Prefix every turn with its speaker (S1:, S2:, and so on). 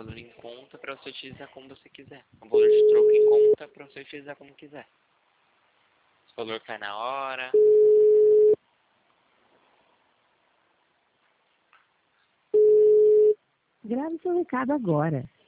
S1: valor em conta para você utilizar como você quiser. O valor de troco em conta para você utilizar como quiser. O valor cai na hora.
S2: Grave seu recado agora.